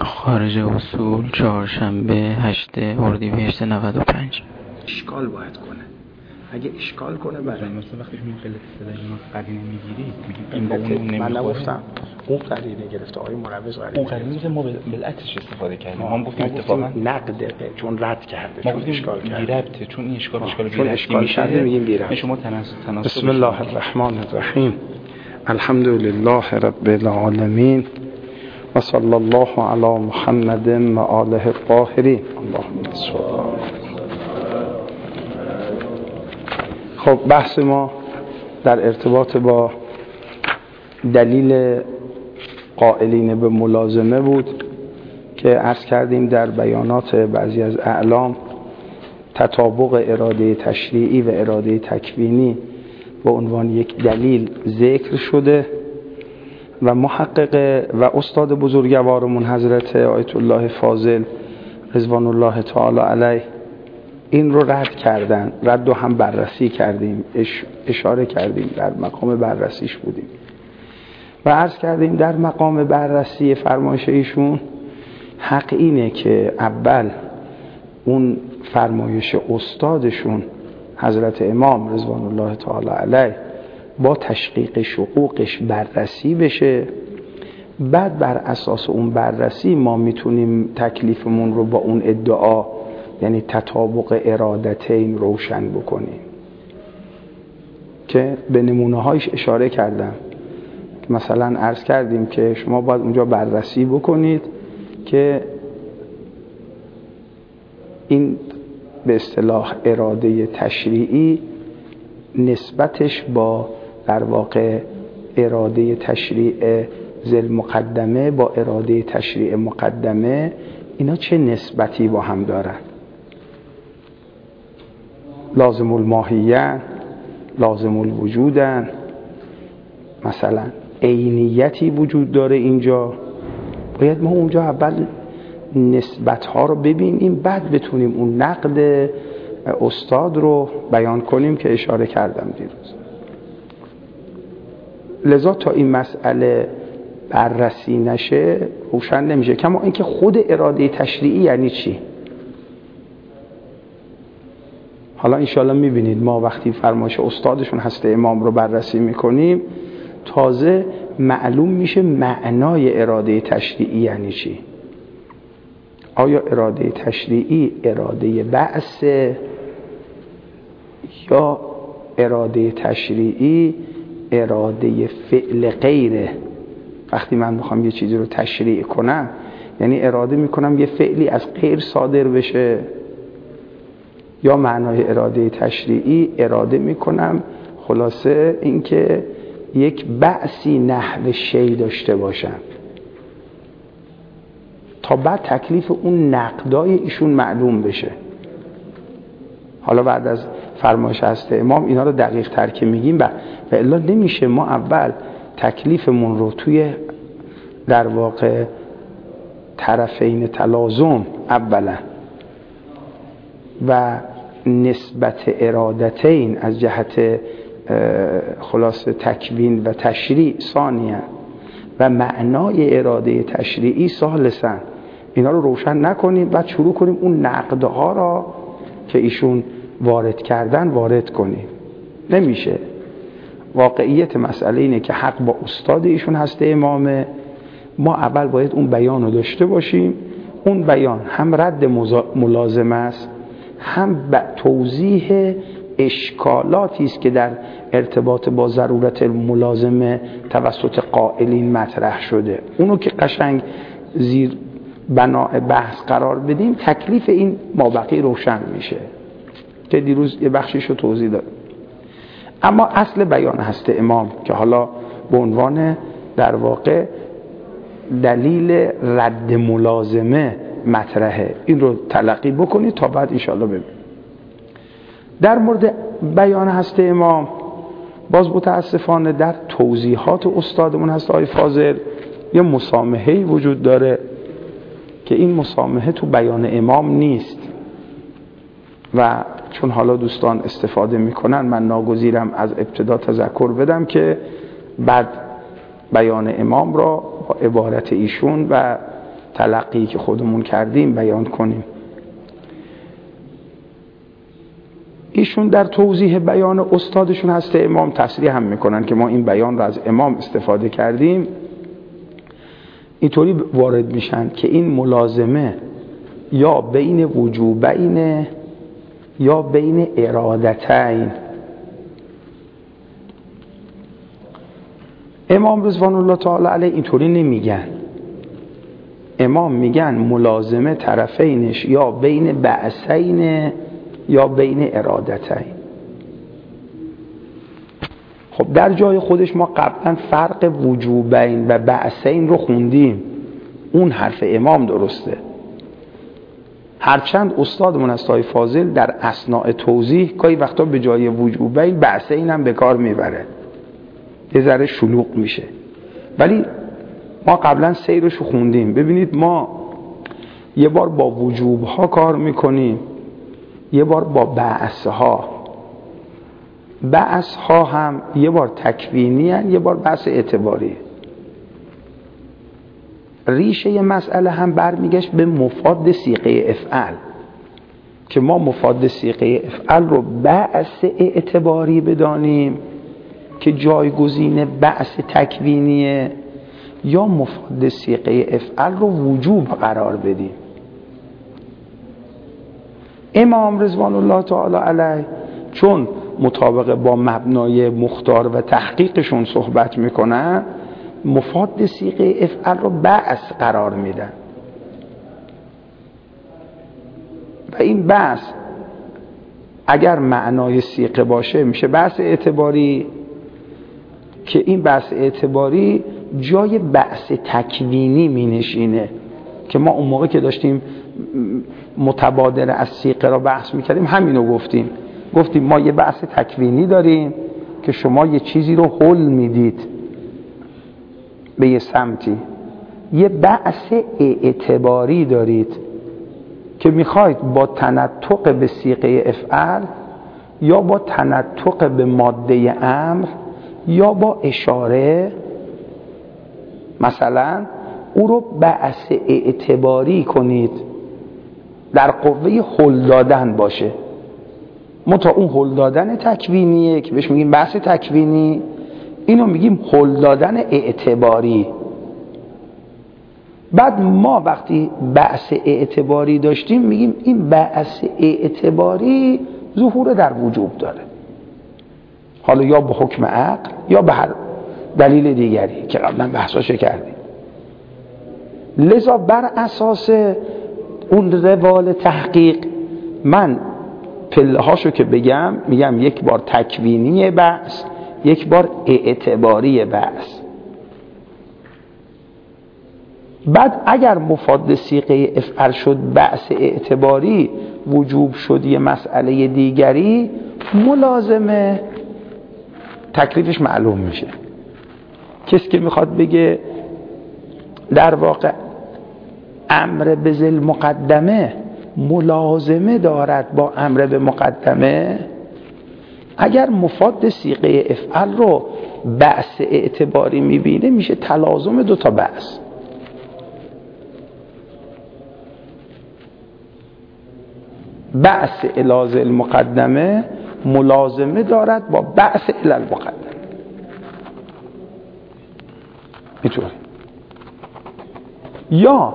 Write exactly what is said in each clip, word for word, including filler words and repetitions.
خارج اصول چهارشنبه هشتم اردیبهشت نود و پنج. اشکال باید کنه. اگه اشکال کنه برای مثلا وقتی شما قلت اصطلاحی ما قرینه میگیرید میگید این با اون نمیخوره. من نگفتم اون قرینه گرفته آقای مروز قرینه اون قرینه میشه ما بالعکسش استفاده کردیم. ما گفتیم اتفاقا نقد چون رد کرده، ما گفتیم اشکال کرده چون این اشکال اشکال چون اشکال کرده میگیم بی ربط. شما تناسب تناسب بسم الله الرحمن الرحیم. الحمد لله رب العالمین و صلی الله علی محمد و آله الطاهرین. اللهم صل علی. خب بحث ما در ارتباط با دلیل قائلین به ملازمه بود که عرض کردیم در بیانات بعضی از اعلام تطابق اراده تشریعی و اراده تکوینی به عنوان یک دلیل ذکر شده و محقق و استاد بزرگوارمون حضرت آیت الله فاضل رضوان الله تعالی علیه این رو رد کردن. رد و هم بررسی کردیم، اش اشاره کردیم، در مقام بررسیش بودیم و عرض کردیم در مقام بررسی فرمایش ایشون حق اینه که اول اون فرمایش استادشون حضرت امام رضوان الله تعالی علیه با تشقیق شقوقش بررسی بشه، بعد بر اساس اون بررسی ما میتونیم تکلیفمون رو با اون ادعا یعنی تطابق ارادتین روشن بکنیم که به نمونه هایش اشاره کردم. مثلا عرض کردیم که شما باید اونجا بررسی بکنید که این به اصطلاح اراده تشریعی نسبتش با در واقع اراده تشریع ذل مقدمه با اراده تشریع مقدمه اینا چه نسبتی با هم دارن. لازم الماهیه، لازم الوجودن، مثلا عینیتی وجود داره اینجا. باید ما اونجا اول نسبت ها رو ببینیم بعد بتونیم اون نقد استاد رو بیان کنیم که اشاره کردم دیروز. لذا تا این مسئله بررسی نشه روشن نمیشه. کما اینکه خود اراده تشریعی یعنی چی؟ حالا انشاءالله میبینید ما وقتی فرمایش استادشون هست امام رو بررسی میکنیم تازه معلوم میشه معنای اراده تشریعی یعنی چی. آیا اراده تشریعی اراده بعث یا اراده تشریعی اراده فعل غیره؟ وقتی من بخوام یه چیزی رو تشریع کنم یعنی اراده میکنم یه فعلی از غیر صادر بشه، یا معنای اراده تشریعی اراده میکنم خلاصه اینکه یک بعثی نحو شی داشته باشم تا بعد تکلیف اون نقدای ایشون معلوم بشه. حالا بعد از فرمایش هست امام اینا رو دقیق تر که میگیم و الا نمیشه ما اول تکلیفمون رو توی در واقع طرفین تلازم اولا و نسبت ارادتین از جهت خلاصه تکوین و تشریع ثانیا و معنای اراده تشریعی ثالثا اینا رو روشن نکنیم بعد شروع کنیم اون نقدها را که ایشون وارد کردن وارد کنیم. نمیشه. واقعیت مسئله اینه که حق با استاد ایشون هست امامه. ما اول باید اون بیان رو داشته باشیم. اون بیان هم رد ملازمه است هم توضیح اشکالاتی است که در ارتباط با ضرورت ملازمه توسط قائلین مطرح شده. اونو که قشنگ زیر بناء بحث قرار بدیم تکلیف این مابقی روشن میشه که دیروز یه بخشیش رو توضیح داد. اما اصل بیان هست امام که حالا به عنوان در واقع دلیل رد ملازمه مطرحه این رو تلقی بکنید تا بعد انشاءالله ببینید. در مورد بیان هست امام باز متاسفانه در توضیحات استادمون هست آقای فاضل یه مسامحه‌ای وجود داره که این مسامحه تو بیان امام نیست و چون حالا دوستان استفاده میکنن من ناگزیرم از ابتدا تذکر بدم که بعد بیان امام را با عبارت ایشون و تلقی که خودمون کردیم بیان کنیم. ایشون در توضیح بیان استادشون هست امام تصریح هم میکنن که ما این بیان را از امام استفاده کردیم. اینطوری وارد میشن که این ملازمه یا بین وجوبین یا بین ارادتین. امام رضوان الله تعالی علیه اینطوری نمیگن. امام میگن ملازمه طرفینش یا بین بعثین یا بین ارادتین. خب در جای خودش ما قبلا فرق وجوبین و بعثین رو خوندیم، اون حرف امام درسته. هرچند استادمون استاد فاضل در اثناء توضیح گاهی وقتا به جای وجوبین بعثین هم به کار میبره، یه ذره شلوغ میشه، ولی ما قبلا سیرش رو خوندیم. ببینید ما یه بار با وجوب ها کار میکنیم، یه بار با بعث ها. بعث ها هم یه بار تکوینی هن، یه بار بعث اعتباری. ریشه یه مسئله هم برمیگشت به مفاد صیغه افعل که ما مفاد صیغه افعل رو بعث اعتباری بدانیم که جایگزین بعث تکوینیه، یا مفاد صیغه افعل رو وجوب قرار بدیم. امام رضوان الله تعالی علیه چون مطابق با مبنای مختار و تحقیقشون صحبت میکنن، مفاد صیغه افعل رو بعث قرار میدن و این بعث اگر معنای صیغه باشه میشه بعث اعتباری، که این بعث اعتباری جای بعث تکوینی می نشینه که ما اون موقع که داشتیم متبادر از صیغه را بحث می کردیم همینو گفتیم. گفتیم ما یه بعث تکوینی داریم که شما یه چیزی رو حل میدید به یه سمتی، یه بعث اعتباری دارید که میخواید با تنطق به صیغه افعل یا با تنطق به ماده امر یا با اشاره مثلا او رو بعث اعتباری کنید، در قوه حل دادن باشه. متا اون حل دادن تکوینیه که بهش میگیم بحث تکوینی، اینو میگیم حل دادن اعتباری. بعد ما وقتی بحث اعتباری داشتیم میگیم این بحث اعتباری ظهور در وجوب داره، حالا یا به حکم عقل یا به هر دلیل دیگری که قبلا بحثاشو کردیم. لذا بر اساس اون روال تحقیق من پله هاشو که بگم میگم یک بار تکوینی بحث، یک بار اعتباری بحث. بعد اگر مفاد صیغه افعل شد بحث اعتباری، وجوب شد یه مسئله دیگری، ملازمه تکلیفش معلوم میشه. کسی که میخواد بگه در واقع امر به ذل مقدمه ملازمه دارد با امر به مقدمه، اگر مفاد صیغه افعل رو بعث اعتباری میبینه میشه تلازم دو تا بعث. بعث الی ذل مقدمه ملازمه دارد با بعث الی المقدمه. اینطوری یا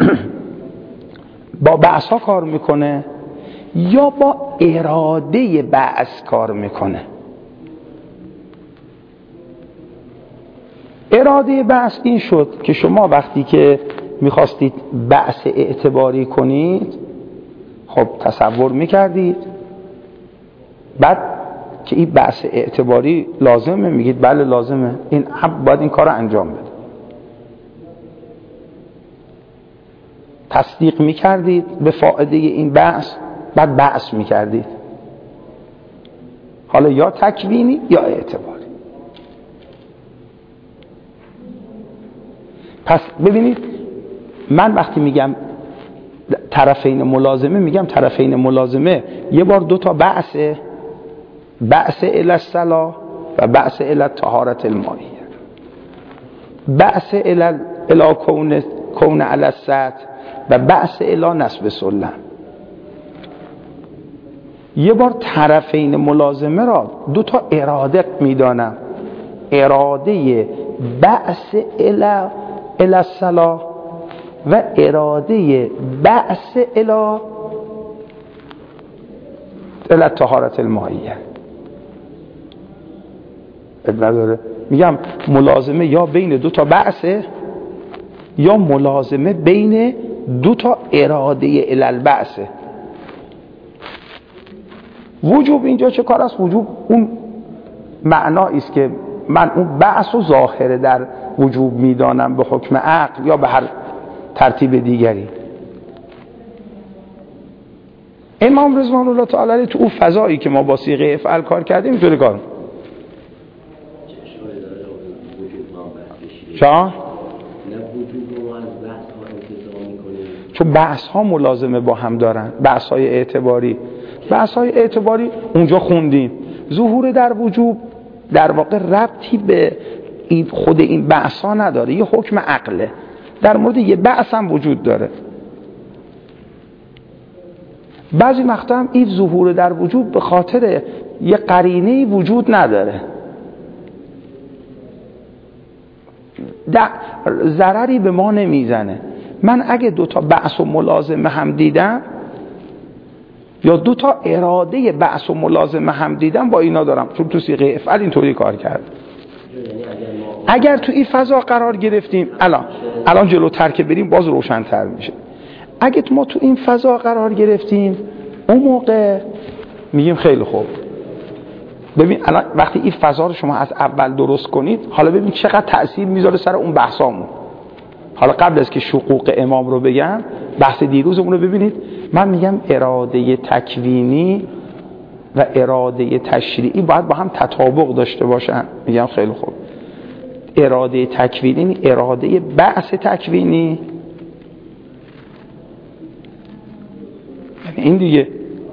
با بعث ها کار میکنه یا با اراده بعث کار میکنه. اراده بعث این شد که شما وقتی که میخواستید بعث اعتباری کنید، خب تصور میکردید بعد که این بعث اعتباری لازمه، میگید بله لازمه، این عبد باید این کار رو انجام بده. تصدیق میکردید به فائده این بعث، بعد بعث میکردید، حالا یا تکوینی یا اعتباری. پس ببینید من وقتی میگم طرفین ملازمه، میگم طرفین ملازمه یه بار دو تا بعثه، بعث الی الصلاة و بعث الی طهارت المائیه. بعث الی الی کون کون علی السطح و بعث الی نصب سلم. یه بار طرفین ملازمه را دو تا اراده میدانم، اراده بعث الی الی الصلاح و اراده بعث الی الی الطهارة المائیه. نداره میگم ملازمه یا بین دو تا بعثه یا ملازمه بین دو تا اراده الی البعثه. وجوب اینجا چه کار است؟ وجوب اون معنایی است که من اون بعث و ظاهره در وجوب میدانم به حکم عقل یا به هر ترتیب دیگری. امام رضوان الله تعالی علیه تو اون فضایی که ما با صیغه افعل کار کردیم اینطوری کار چرا؟ چون بحث ها ملازمه با هم دارن، بحث های اعتباری. بحث های اعتباری اونجا خوندیم ظهور در وجوب در واقع ربطی به این خود این بحث ها نداره، یه حکم عقله. در مورد یه بحث هم وجود داره. بعضی مقطع هم این ظهور در وجوب به خاطر یه قرینه وجود نداره، ضرری به ما نمیزنه. من اگه دوتا بحث و ملازمه هم دیدم یا دوتا اراده بحث و ملازمه هم دیدم با اینا دارم، چون تو صیغه افعل اینطوری کار کرد. اگر تو این فضا قرار گرفتیم الان الان جلوتر که بریم باز روشن‌تر میشه. اگه ما تو این فضا قرار گرفتیم اون موقع میگیم خیلی خوب، ببین الان وقتی این فضا رو شما از اول درست کنید، حالا ببین چقدر تأثیر میذاره سر اون بحثامون. حالا قبل از که شقوق امام رو بگم، بحث دیروزمون رو ببینید. من میگم اراده تکوینی و اراده تشریعی باید با هم تطابق داشته باشن. میگم خیلی خوب، اراده تکوینی اراده بعث تکوینی این دیگه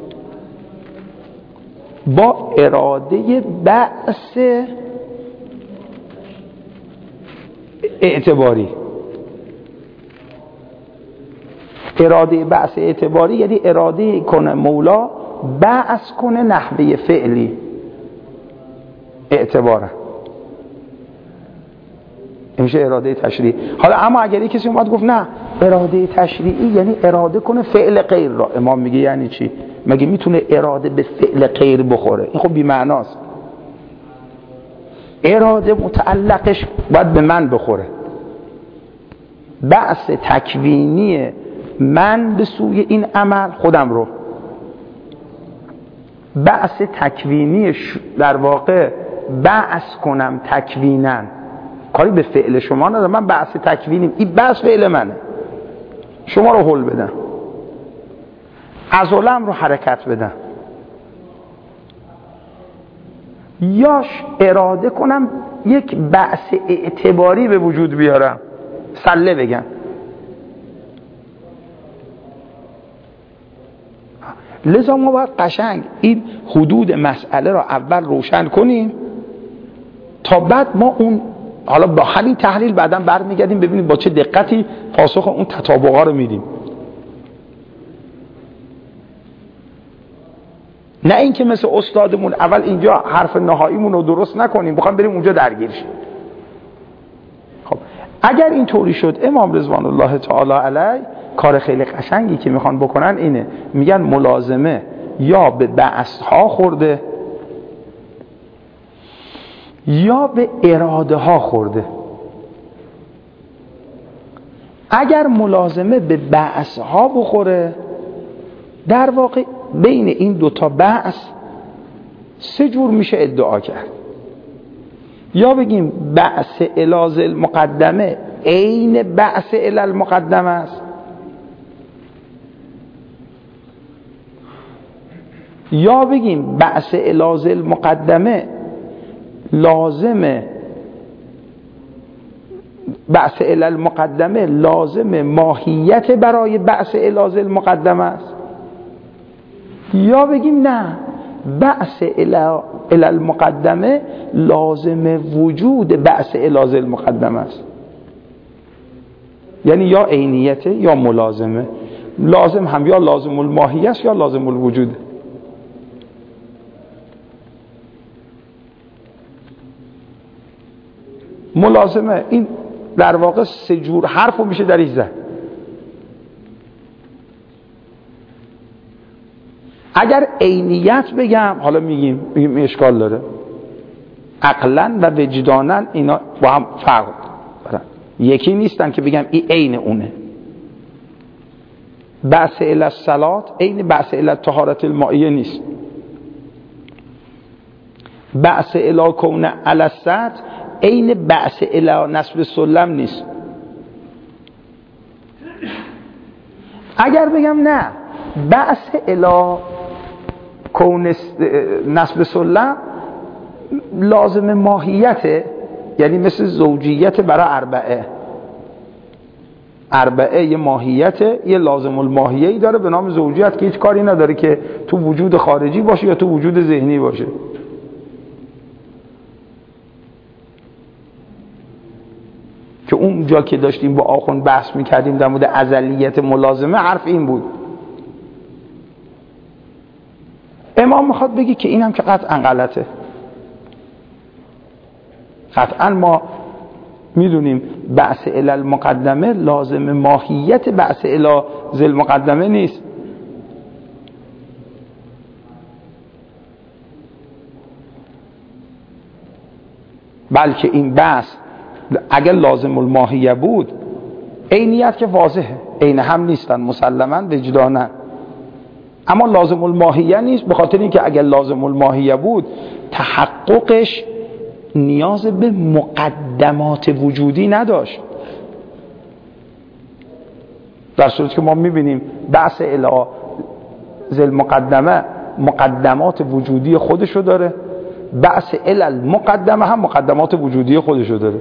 با اراده بعث اعتباری. اراده بعث اعتباری یعنی اراده کنه مولا بعث کنه نحوه فعلی اعتباره، این میشه اراده تشریعی. حالا اما اگر کسی اومد گفت نه اراده تشریعی یعنی اراده کنه فعل غیر را، امام میگه یعنی چی؟ مگه میتونه اراده به فعل غیر بخوره؟ این خب بی معناست. اراده متعلقش باید به من بخوره. بعث تکوینی من به سوی این عمل خودم رو، بعث تکوینی در واقع بعث کنم تکوینن، کاری به فعل شما ندارم. من بعث تکوینیم، این بعث فعل منه، شما رو حل بدم، عضلم رو حرکت بدم، یاش اراده کنم یک بعث اعتباری به وجود بیارم، سله بگم. لذا ما باید قشنگ این حدود مسئله را اول روشن کنیم تا بعد ما اون حالا با همین تحلیل بعداً برمیگردیم ببینیم با چه دقتی پاسخ اون تطابقا رو میدیم. نه اینکه مثل استادمون اول اینجا حرف نهاییمون رو درست نکنیم بخوام بریم اونجا درگیر شیم. خب اگر این طوری شد امام رضوان الله تعالی علیه کار خیلی قشنگی که میخوان بکنن اینه، میگن ملازمه یا به بعثها خورده یا به اراده ها خورده. اگر ملازمه به بعث ها بخوره، در واقع بین این دوتا بعث سه جور میشه ادعا کرد. یا بگیم بعث الاز المقدمه عین بعث الی المقدمه است، یا بگیم بعث الاز المقدمه لازمه بعث الی المقدمه لازم ماهیت برای بعث الاز المقدمه است، یا بگیم نه بعث الی المقدمه لازم وجود بعث الاز المقدمه است. یعنی یا عینیته یا ملازمه. لازم هم یا لازم الماهیه است یا لازم الوجود. ملازمه این در واقع سه جور حرفو میشه درش زد. اگر عینیت بگم حالا میگیم میگیم اشکال داره، عقلا و وجدانا اینا با هم فرق دارن، یکی نیستن که بگم این عین اونه. بعث الی الصلات عین بعث الی طهارت المائیه نیست. بعث الی کون علی السطح عین بعث الی نصب سلم نیست. اگر بگم نه بعث الی کون نصب سلم لازم ماهیته، یعنی مثل زوجیت برای اربعه. اربعه یه ماهیته، یه لازم الماهیه‌ای داره به نام زوجیت که هیچ کاری نداره که تو وجود خارجی باشه یا تو وجود ذهنی باشه. که اون جا که داشتیم با آخوند بحث میکردیم در مورد ازلیت ملازمه، حرف این بود. امام میخواد بگی که اینم که قطعا غلطه. قطعا ما میدونیم بعث الی المقدمه لازم ماهیت بعث الی ذل مقدمه نیست. بلکه این بحث اگر لازم الماهیه بود، عینیت که واضحه، عین هم نیستن مسلماً وجداناً، اما لازم الماهیه نیست، به خاطر اینکه اگر لازم الماهیه بود تحققش نیاز به مقدمات وجودی نداشت. در صورتی که ما میبینیم بحث الی ذل مقدمه مقدمات وجودی خودشو داره، بحث الی المقدمه هم مقدمات وجودی خودشو داره.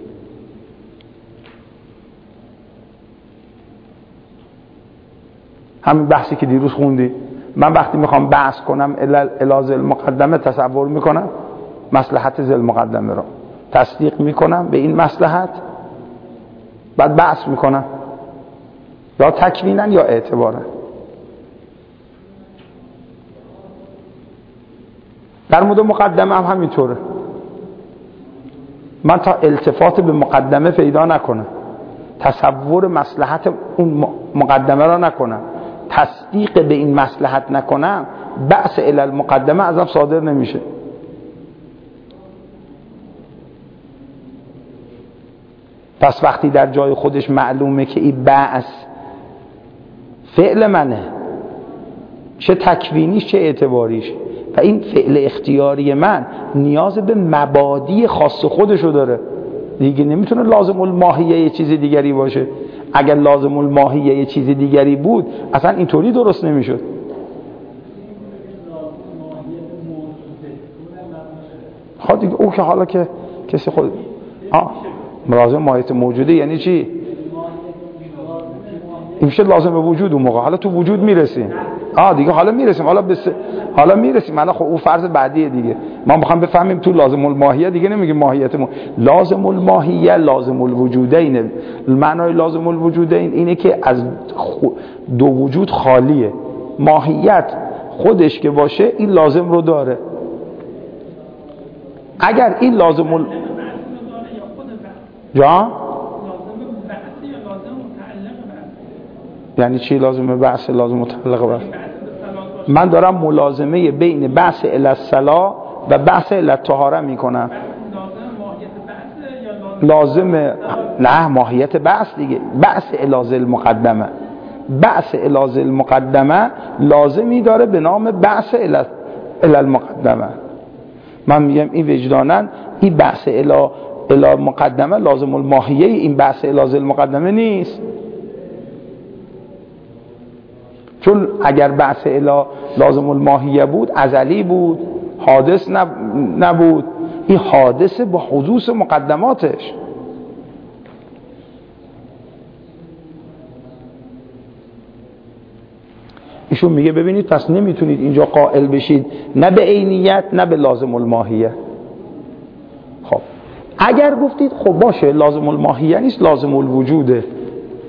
همین بحثی که دیروز خوندی، من وقتی میخوام بحث کنم الی ذل مقدمه تصور میکنم مصلحت ذل مقدمه رو تصدیق میکنم به این مصلحت، بعد بحث میکنم یا تکوینا یا اعتبارا. در مورد مقدمه هم همینطوره. من تا التفات به مقدمه پیدا نکنم، تصور مصلحت اون مقدمه را نکنم، تصدیق به این مصلحت نکنم، بعث الی المقدمه ازم صادر نمیشه. پس وقتی در جای خودش معلومه که این بعث فعل منه، چه تکوینیش چه اعتباریش، و این فعل اختیاری من نیاز به مبادی خاص خودشو داره دیگه، نمیتونه لازم الماهیه یه چیز دیگری باشه. اگر لازم الماهیه یه چیز دیگری بود اصلا اینطوری درست نمیشد. خب دیگه او که حالا که کسی خود آه لازم ماهیت موجوده یعنی چی؟ این میشه لازم به وجود اون موقع. حالا تو وجود میرسیم آه دیگه حالا میرسیم حالا بس... حالا میرسیم حالا خب اون فرض بعدیه دیگه. ما میخوام بفهمیم تو لازم الماهیه دیگه نمیگیم ماهیت مو... لازم الماهیه لازم الوجودین. معنای لازم الوجودین اینه که از خو... دو وجود خالیه. ماهیت خودش که باشه این لازم رو داره. اگر این لازم ال... جا یعنی چی لازمه بعث لازم متعلق بعث؟ من دارم ملازمه بین بعث الی الصلاة و بعث الی الطهاره میکنم. لازم نه ماهیت بعث دیگه، بعث الی ذل مقدمه. بعث الی ذل مقدمه لازمی داره به نام بعث الی المقدمه. من میگم این وجدانن این بعث الی الی مقدمه لازم الماهیه، این بعث الی ذل مقدمه نیست. چون اگر بعث الی لازم الماهیه بود ازلی بود، حادث نبود. این حادثه با حدوث مقدماتش. ایشون میگه ببینید پس نمیتونید اینجا قائل بشید نه به عینیت نه به لازم الماهیه. خب اگر گفتید خب باشه لازم الماهیه نیست لازم الوجوده،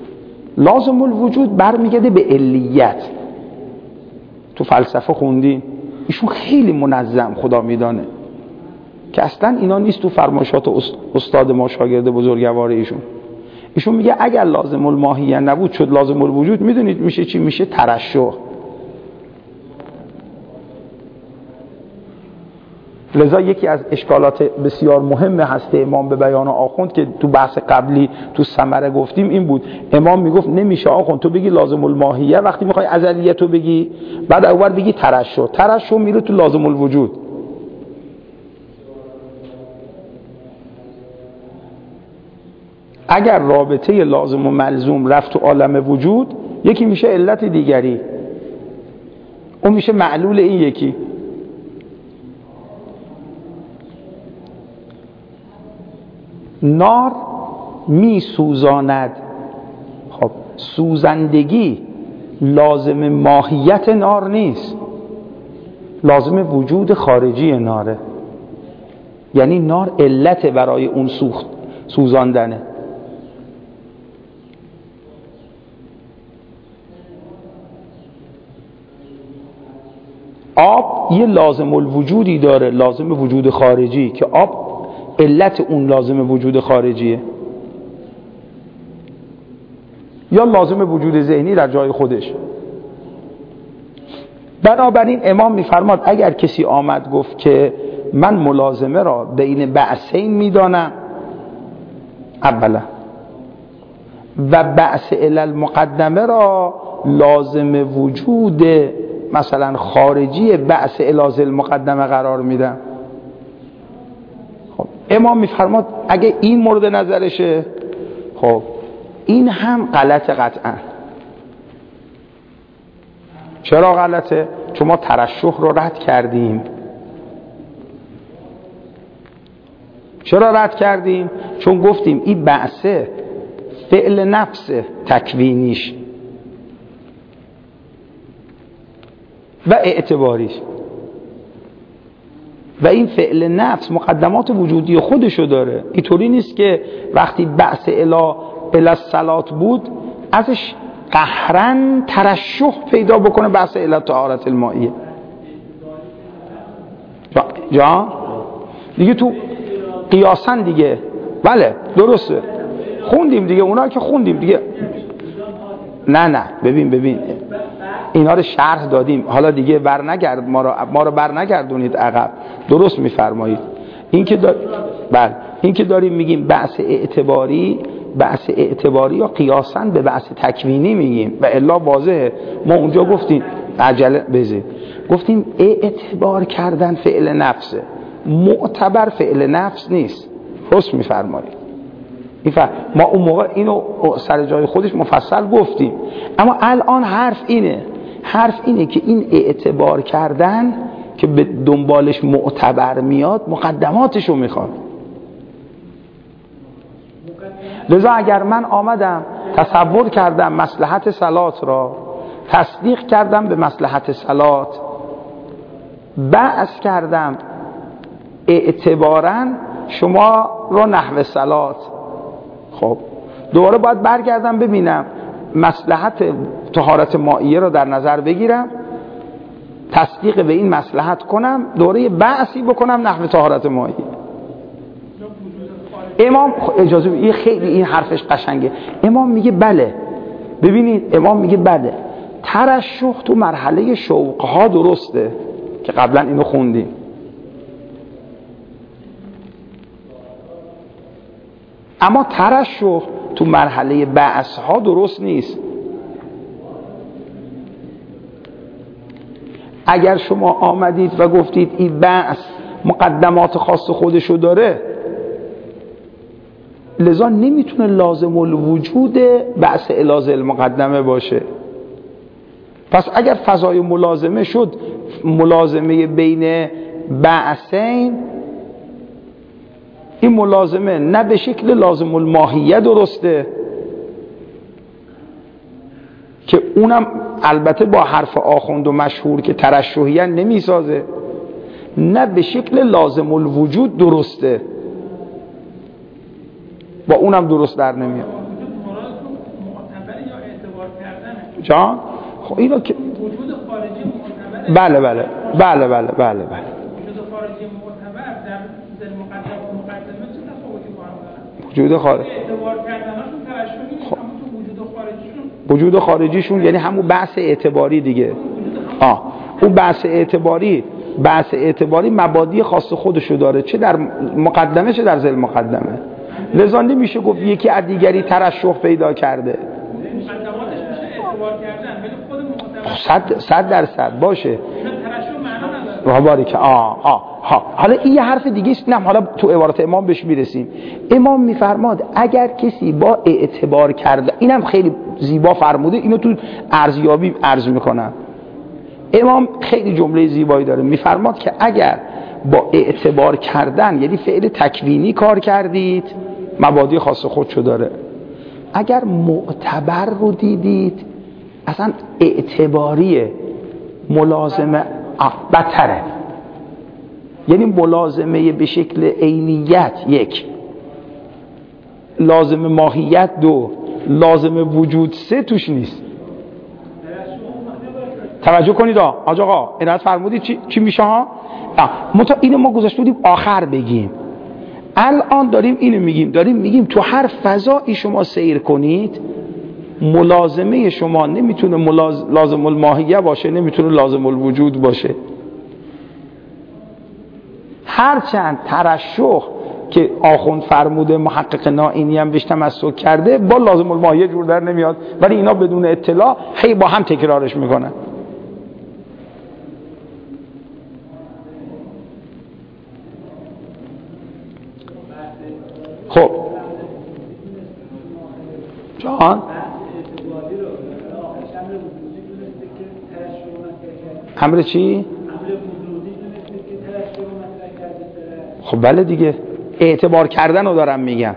لازم الوجود برمیگرده به علیت. تو فلسفه خوندین ایشون خیلی منظم خدا میدانه که اصلا اینا نیست تو فرمایشات استاد ما شاگرد بزرگوار ایشون. ایشون میگه اگر لازم الماهیه نبود شد لازم الوجود، میدونید میشه چی؟ میشه ترشح. لذا یکی از اشکالات بسیار مهم هسته امام به بیان آخوند که تو بحث قبلی تو ثمره گفتیم این بود، امام میگفت نمیشه آخوند تو بگی لازم الماهیه وقتی میخوای ازلیت رو بگی، بعد اول بگی ترشح، ترشح میره تو لازم الوجود. اگر رابطه لازم و ملزوم رفت تو عالم وجود، یکی میشه علت دیگری، اون میشه معلول این یکی. نار می سوزاند. خب سوزندگی لازم ماهیت نار نیست، لازم وجود خارجی ناره. یعنی نار علت برای اون سوخت سوزاندنه. آب یه لازم الوجودی داره، لازم وجود خارجی، که آب علت اون لازم وجود خارجیه، یا لازم وجود ذهنی در جای خودش. بنابراین امام میفرماد اگر کسی آمد گفت که من ملازمه را بین بعثین میدانم، اولا، و بعث الی المقدمه را لازم وجود مثلا خارجی بعث الی المقدمه قرار میدم. خب امام میفرماد اگه این مورد نظرشه، خب این هم غلط قطعا. چرا غلطه؟ چون ما ترشح رو رد کردیم. چرا رد کردیم؟ چون گفتیم این بعثه فعل نفس تکوینیش و اعتباریش، و این فعل نفس مقدمات وجودی خودشو داره. اینطوری نیست که وقتی بعث الی الی الصلات بود ازش قهرن ترشح پیدا بکنه بعث الی طهارت المائیه. جا, جا دیگه تو قیاسن دیگه، بله درسته، خوندیم دیگه، اونا که خوندیم دیگه. نه نه ببین ببین اینا رو شرح دادیم، حالا دیگه بر نگرد ما رو ما رو بر نگردونید عقب. درست میفرمایید. این که دار... بله این که داریم میگیم بعث اعتباری، بعث اعتباری یا قیاساً به بعث تکوینی میگیم، و الا واضحه. ما اونجا گفتیم عجله بزید، گفتیم اعتبار کردن فعل نفسه، معتبر فعل نفس نیست. درست میفرمایید. ما اون موقع اینو سر جای خودش مفصل گفتیم، اما الان حرف اینه حرف اینه که این اعتبار کردن که به دنبالش معتبر میاد مقدماتشو میخواد. لذا اگر من آمدم تصور کردم مصلحت صلات را، تصدیق کردم به مصلحت صلات، بعث کردم اعتباراً شما رو نحو صلات، خب دوباره باید برگردم ببینم مصلحت طهارت مائیه رو در نظر بگیرم، تصدیق به این مصلحت کنم، دوره بعثی بکنم نحو طهارت مائیه. امام اجازه این خیلی این حرفش قشنگه. امام میگه بله، ببینید امام میگه بله، ترشح تو مرحله شوقها درسته که قبلا اینو خوندیم، اما ترشح تو مرحله بعث ها درست نیست. اگر شما آمدید و گفتید این بعث مقدمات خاص خودشو داره، لذا نمیتونه لازم الوجود بعث الی المقدمه باشه. پس اگر فضای ملازمه شد ملازمه بین بعثین، این ملازمه نه به شکل لازم الماهیه درسته که اونم البته با حرف آخوند و مشهور که ترشحیه نمیسازه، نه به شکل لازم الوجود درسته، با اونم درست در نمیاد. جان خب اینو که وجود خارجی معتبر، بله بله بله بله بله بله وجود خارجی معتبر در ذل مقدمه و مقدمه چه تفاوتی با هم دارن؟ وجود خارجی اعتبار کردناشون ترشحی نیست، اما تو وجود خارجیشون وجود خارجیشون یعنی همون بحث اعتباری دیگه. آه اون بحث اعتباری بحث اعتباری مبادی خاص خودشو داره، چه در مقدمه چه در ذل مقدمه. لذا نمیشه گفت یکی از دیگری ترشح پیدا کرده. مقدماتش میشه اعتبار کردن، ولی خود معتبر صد صد درصد باشه. ترشح معنا نداره. باری که آه آه ها حالا این یه حرف دیگه است، نه حالا تو عبارت امام بهش میرسیم. امام میفرماد اگر کسی با اعتبار کرده، اینم خیلی زیبا فرموده، اینو تو ارزیابی عرض میکنم. امام خیلی جمله زیبایی داره، میفرماد که اگر با اعتبار کردن یعنی فعل تکوینی کار کردید مبادی خاص خودشو داره. اگر معتبر رو دیدید اصلا اعتباریه، ملازمه بدتره، یعنی ملازمه به شکل عینیت یک، لازم ماهیت دو، لازم وجود سه توش نیست. توجه کنید آج آقا عنایت فرمودید چی, چی میشه ها؟ متا اینو ما گذاشته بودیم آخر بگیم، الان داریم اینو میگیم، داریم میگیم تو هر فضایی شما سیر کنید ملازمه شما نمیتونه ملاز... لازم الماهیه باشه، نمیتونه لازم الوجود باشه. هرچند ترشح که آخوند فرموده محقق نائینی هم بهش تمسک کرده با لازم الماهیه جور در نمیاد، ولی اینا بدون اطلاع هی با هم تکرارش میکنن. خب جان امر چی؟ خب بله دیگه، اعتبار کردن رو دارم میگم.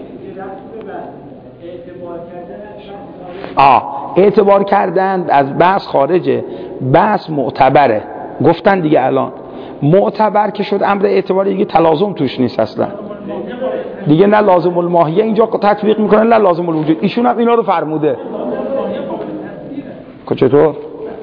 آه اعتبار کردن از بحث خارجه، بحث معتبره. گفتن دیگه الان معتبر که شد امر اعتباری دیگه تلازم توش نیست اصلا دیگه، نه لازم الماهیه اینجا تطبیق میکنه نه لازم الوجود. ایشون هم اینا رو فرموده. چطور؟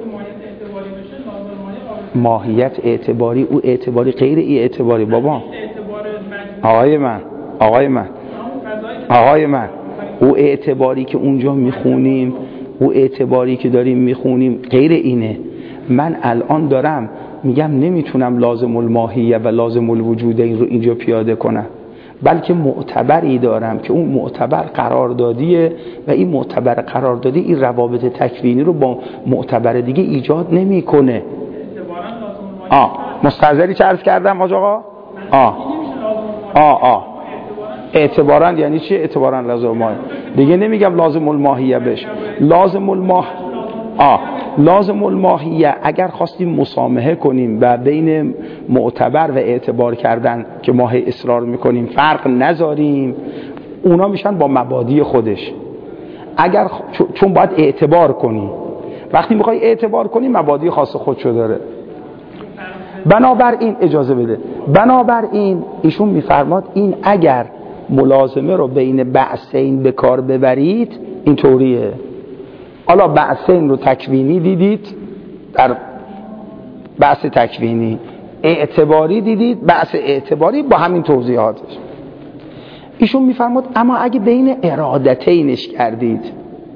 ماهیت اعتباری، او اعتباری غیر ای اعتباری. بابا آقای من آقای من آقای من او اعتباری که اونجا میخونیم، او اعتباری که داریم میخونیم غیر اینه. من الان دارم میگم نمیتونم لازم الماهیه و لازم الوجود این رو اینجا پیاده کنم، بلکه معتبری دارم که اون معتبر قراردادیه و این معتبر قراردادی این روابط تکوینی رو با معتبر دیگه ایجاد نمیکنه. آه مستحضری چه عرض کردم حاج آقا؟ آه آه آه اعتباراً یعنی چی؟ اعتباراً لازم الماهیه دیگه نمیگم لازم الماهیه بش، لازم الماه آه لازم الماهیه اگر خواستیم مسامحه کنیم و بین معتبر و اعتبار کردن که ما هی اصرار میکنیم فرق نذاریم، اونا میشن با مبادی خودش. اگر خ... چون باید اعتبار کنی، وقتی میخوای اعتبار کنی مبادی خاص خودشو داره. بنابراین اجازه بده، بنابراین ایشون میفرماد این اگر ملازمه رو بین بعثین به کار ببرید این طوریه. حالا بعثین رو تکوینی دیدید در بحث تکوینی، اعتباری دیدید بحث اعتباری با همین توضیحاتش. ایشون میفرماد اما اگه بین ارادتینش کردید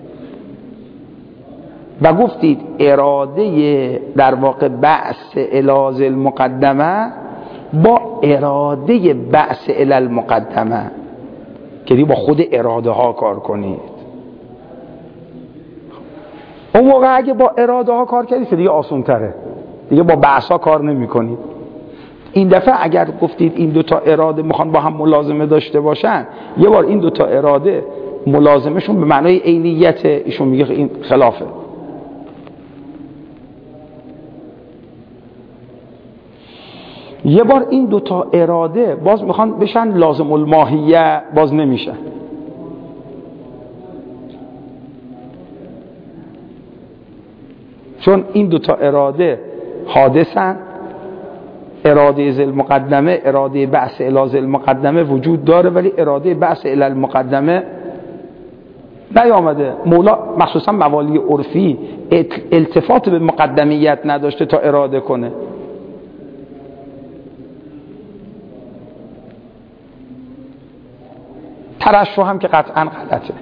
و گفتید اراده در واقع بعث الاز المقدمه با اراده بعث ال المقدمه که دیگه با خود اراده ها کار کنید، اون موقع اگه با اراده ها کار کردید که دیگه آسان تره، دیگه با بعث ها کار نمی کنید. این دفعه اگر گفتید این دوتا اراده میخوان با هم ملازمه داشته باشن، یه بار این دوتا اراده ملازمشون به معنای عینیت، ایشون میگه این خلافه. یه بار این دوتا اراده باز میخوان بشن لازم الماهیه، باز نمیشن. چون این دوتا اراده حادثن، اراده ذل مقدمه، اراده بعث الی ذل مقدمه وجود داره، ولی اراده بعث الی المقدمه نیامده. مولا مخصوصا موالی عرفی التفات به مقدمیت نداشته تا اراده کنه. ترشح هم که قطعا غلطه،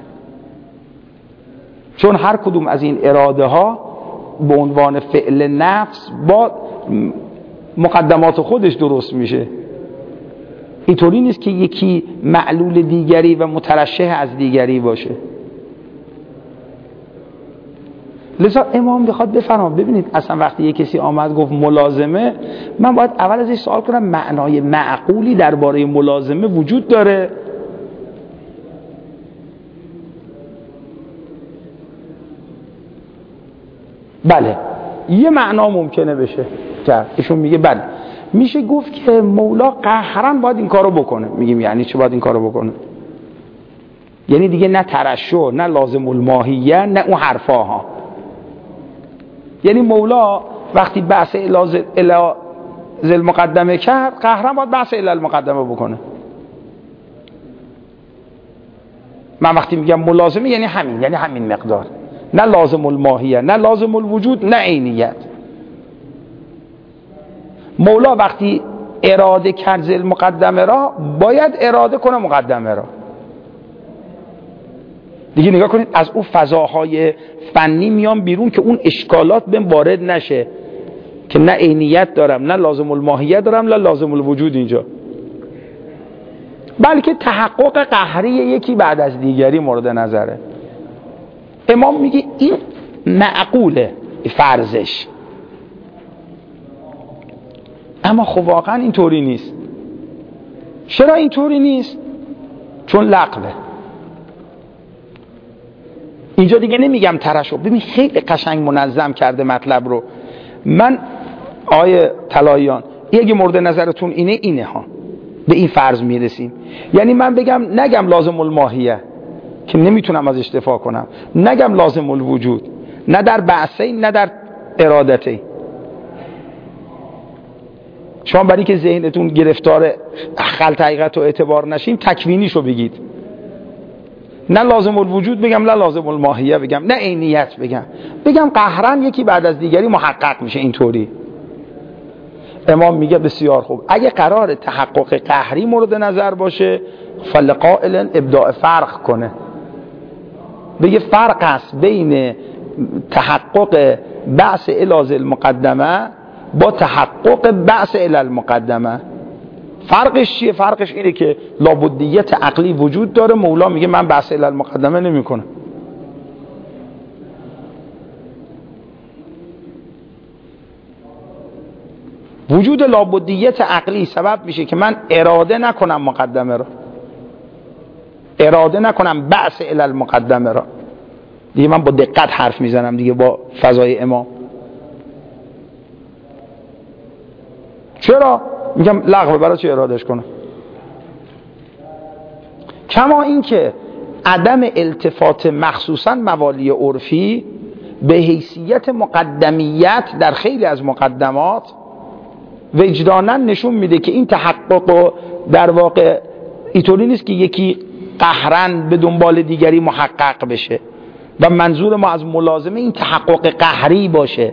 چون هر کدوم از این اراده ها به عنوان فعل نفس با مقدمات خودش درست میشه. اینطوری نیست که یکی معلول دیگری و مترشح از دیگری باشه. لذا امام بخواد بفرما، ببینید اصلا وقتی یک کسی آمد گفت ملازمه، من باید اول ازش سوال کنم معنای معقولی درباره ملازمه وجود داره؟ بله، یه معنا ممکنه بشه کرد. ایشون میگه بله میشه گفت که مولا قهرا باید این کارو بکنه. میگیم یعنی چه باید این کارو بکنه؟ یعنی دیگه نه ترشح، نه لازم الماهیه، نه اون حرفا ها. یعنی مولا وقتی بحث الاذ المقدمه کرد، قهرا باید بحث الا المقدمه بکنه. من وقتی میگم ملازمه یعنی همین، یعنی همین مقدار، نه لازم الماهیه، نه لازم الوجود، نه عینیت. مولا وقتی اراده کرد ذل مقدمه را، باید اراده کنه مقدمه را. دیگه نگاه کنید از اون فضاهای فنی میام بیرون که اون اشکالات بهم وارد نشه که نه عینیت دارم، نه لازم الماهیه دارم، نه لازم الوجود اینجا، بلکه تحقق قهری یکی بعد از دیگری مورد نظره. امام میگه این معقوله فرضش، اما خب واقعا اینطوری نیست. چرا اینطوری نیست؟ چون لغوه. اینجا دیگه نمیگم ترشح، ببین خیلی قشنگ منظم کرده مطلب رو. من آیه طلاییان اگه مورد نظرتون اینه اینه ها، به این فرض میرسیم. یعنی من بگم نگم لازم الماهیه که نمیتونم ازش دفاع کنم، نگم لازم الوجود، نه در بعثه نه در ارادته. شما برای که ذهنتون گرفتار خلط حقیقت و اعتبار نشیم تکوینیشو بگید، نه لازم الوجود بگم، نه لازم الماهیه بگم، نه عینیت بگم، بگم قهرا یکی بعد از دیگری محقق میشه. اینطوری امام میگه بسیار خوب، اگه قرار تحقق قهری مورد نظر باشه فلقائل ابداع فرق کنه، بگه فرق است بین تحقق بعث الاذ المقدمه با تحقق بعث الی المقدمه. فرقش چیه؟ فرقش اینه که لابدیت عقلی وجود داره. مولا میگه من بعث الی المقدمه نمی کنم. وجود لابدیت عقلی سبب میشه که من اراده نکنم مقدمه را، اراده نکنم بعث الی المقدمه را. دیگه من با دقت حرف میزنم دیگه با فضای امام. چرا؟ میگم لغوه، برای چه ارادهش کنم؟ کما این که عدم التفات مخصوصا موالی عرفی به حیثیت مقدمیت در خیلی از مقدمات وجدانا نشون میده که این تحقق در واقع اینطوری نیست که یکی قهرن به دنبال دیگری محقق بشه و منظور ما از ملازمه این تحقق قهری باشه.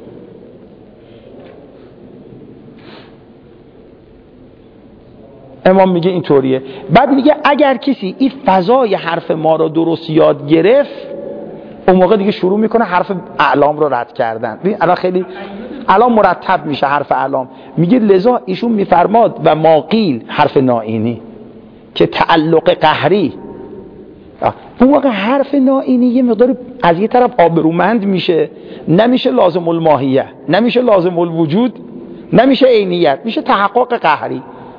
امام میگه اینطوریه. بعد میگه اگر کسی این فضای حرف ما رو درست یاد گرفت، اون موقع دیگه شروع میکنه حرف اعلام رو رد کردن. ببین الان خیلی الان مرتب میشه حرف اعلام. میگه لذا ایشون میفرماد و ماقیل حرف نائینی که تعلق قهری، اون موقع حرف نائینی یه مقدار از یه طرف آبرومند میشه، نمیشه لازم الماهیه، نمیشه لازم الوجود، نمیشه عینیت، میشه تحقق قهری،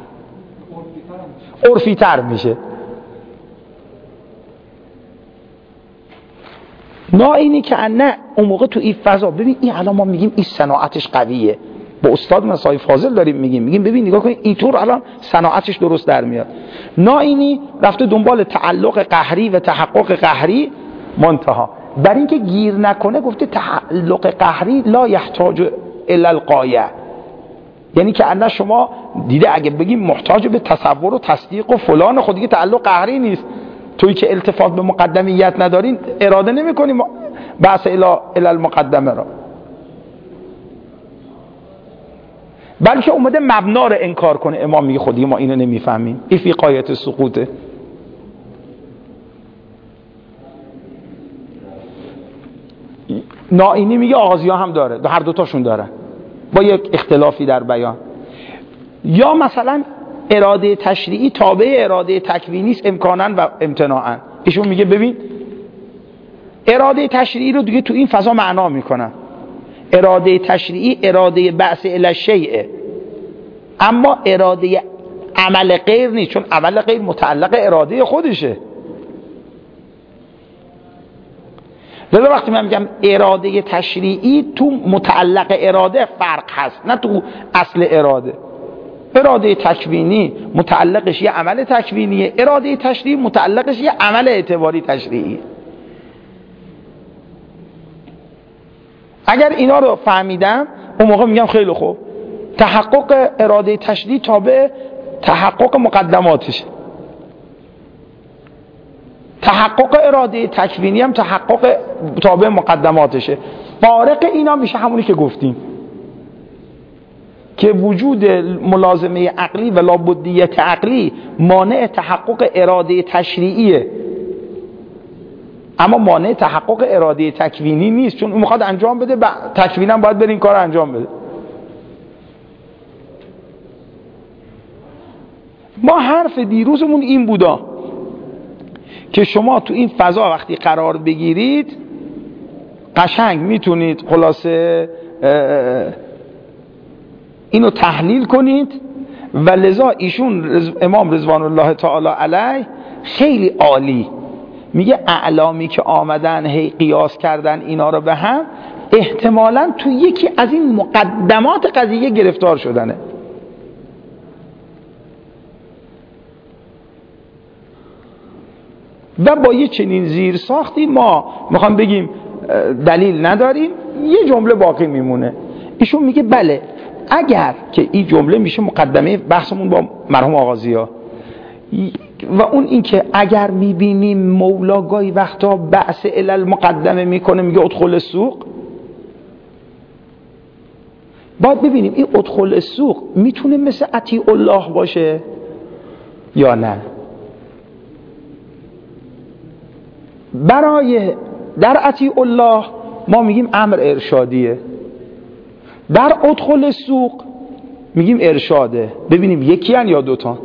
عرفی تر میشه. نائینی که نه اون موقع تو این فضا، ببین این الان ما میگیم این صناعتش قویه، با استاد مسای فاضل داریم میگیم میگیم ببین نگاه کن اینطور الان صناعتش درست در میاد. نائینی رفته دنبال تعلق قهری و تحقق قهری، منتها برای اینکه گیر نکنه گفته تعلق قهری لا یحتاج الا القایه، یعنی که انا شما دیده اگه بگیم محتاج به تصور و تصدیق و فلان، خودی که تعلق قهری نیست، توی که التفات به مقدمیت ندارین اراده نمی کنیم بحث الی المقدمه را، بلکه اومده مبنا رو انکار کنه. امام میگه خودی ما اینو نمیفهمیم، این فی غایت سقوطه. نائینی میگه آغازی‌ها هم داره، هر دوتاشون دارن با یک اختلافی در بیان. یا مثلا اراده تشریعی تابع اراده تکوینی است امکانا و امتناعا. ایشون میگه ببین اراده تشریعی رو دیگه تو این فضا معنا میکنن. اراده تشریعی اراده بعث الی الشیء، اما اراده عمل غیر نیست، چون عمل غیر متعلق اراده خودشه. لذا وقتی من میگم اراده تشریعی تو متعلق اراده فرق هست، نه تو اصل اراده. اراده تکوینی متعلقش یه عمل تکوینیه، اراده تشریعی متعلقش یه عمل اعتباری تشریعی. اگر اینا رو فهمیدم اون موقع میگم خیلی خوب، تحقق اراده تشریعی تابع تحقق مقدماتشه، تحقق اراده تکوینی هم تحقق تابع مقدماتشه. فارق اینا میشه همونی که گفتیم که وجود ملازمه عقلی و لابدیت عقلی مانع تحقق اراده تشریعیه، اما مانع تحقق اراده تکوینی نیست، چون اون میخواد انجام بده، تکوینم باید بره این کار انجام بده. ما حرف دیروزمون این بودا که شما تو این فضا وقتی قرار بگیرید قشنگ میتونید خلاصه اینو تحلیل کنید و لذا ایشون امام رضوان الله تعالی علیه خیلی عالی میگه اعلامی که آمدن هی قیاس کردن اینا رو به هم احتمالاً تو یکی از این مقدمات قضیه گرفتار شدنه. و با یه چنین زیر ساختی ما میخوام بگیم دلیل نداریم، یه جمله باقی میمونه. ایشون میگه بله اگر که این جمله میشه مقدمه بحثمون با مرحوم آغازی‌ها، و اون این که اگر میبینیم مولا گاهی وقتا بعث الی المقدمه میکنه، میگه ادخل السوق، باید ببینیم این ادخل السوق میتونه مثل اطیع الله باشه یا نه. برای در اطیع الله ما میگیم امر ارشادیه، در ادخل السوق میگیم ارشاده. ببینیم یکی ان یا دوتا.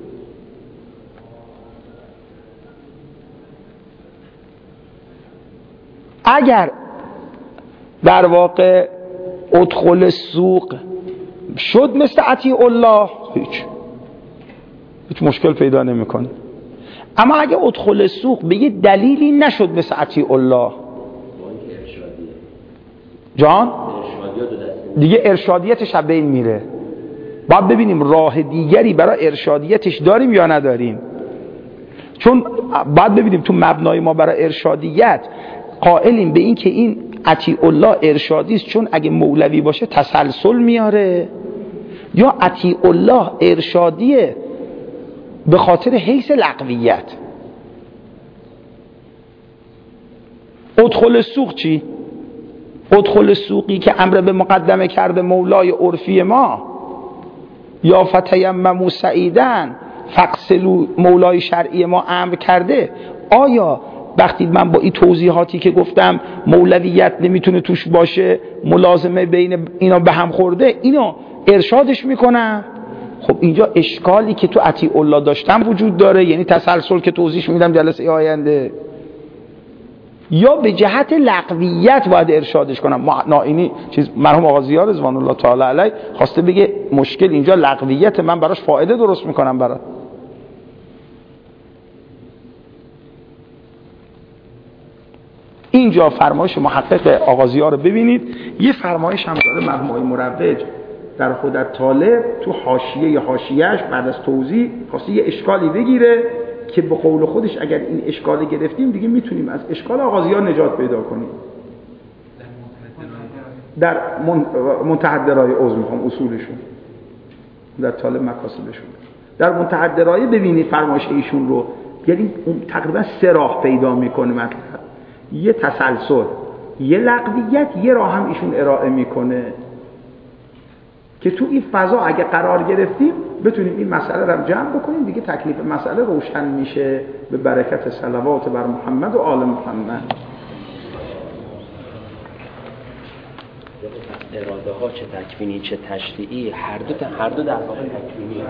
اگر در واقع ادخل السوق شد مثل اطیع الله هیچ هیچ مشکل پیدا نمیکنه. اما اگه ادخل السوق به یه دلیلی نشد مثل اطیع الله جان دیگه ارشادیتش از بین میره. باید ببینیم راه دیگری برای ارشادیتش داریم یا نداریم، چون باید ببینیم تو مبنای ما برای ارشادیت قائلیم به این که این اطیع الله ارشادی است چون اگه مولوی باشه تسلسل میاره، یا اطیع الله ارشادیه به خاطر حیث لغویت. ادخل السوق چی؟ ادخل السوقی که امر به مقدمه کرده مولای عرفی ما، یا فتیمموا سعیدن فاغسلوا مولای شرعی ما امر کرده، آیا وقتی من با این توضیحاتی که گفتم مولویت نمیتونه توش باشه، ملازمه بین اینا به هم خورده، اینو ارشادش میکنم؟ خب اینجا اشکالی که تو اطیع الله داشتم وجود داره، یعنی تسلسل که توضیح میدم جلسه آینده، یا به جهت لغویت باید ارشادش کنم. نائینی چیز مرحوم آغازی‌ها رضوان الله تعالی علیه خواسته بگه مشکل اینجا لغویت، من براش فایده درست میکنم برات. اینجا فرمایش محقق آغازی‌ها رو ببینید. یه فرمایش هم داره مرحوم آقای مروج در خودت طالب تو حاشیه یا حاشیه‌اش بعد از توضیح خواسته یه اشکالی بگیره که به قول خودش اگر این اشکال گرفتیم دیگه میتونیم از اشکال آغازی‌ها نجات پیدا کنیم. در منتهدرای عضو میخوام اصولشون در طالب مقاصدشون در منتهدرای ببینید فرمایش ایشون رو یعنی اون تقریبا سه راه پیدا میکنه مطلب، یه تسلسل، یه لغویت، یه راه هم ایشون ارائه میکنه که تو این فضا اگه قرار گرفتیم بتونیم این مسئله رو جمع بکنیم دیگه، تکلیف مسئله روشن میشه به برکت صلوات بر محمد و آل محمد. اراده ها چه تکوینی چه تشریعی هر دو هر دو در واقع تکوینی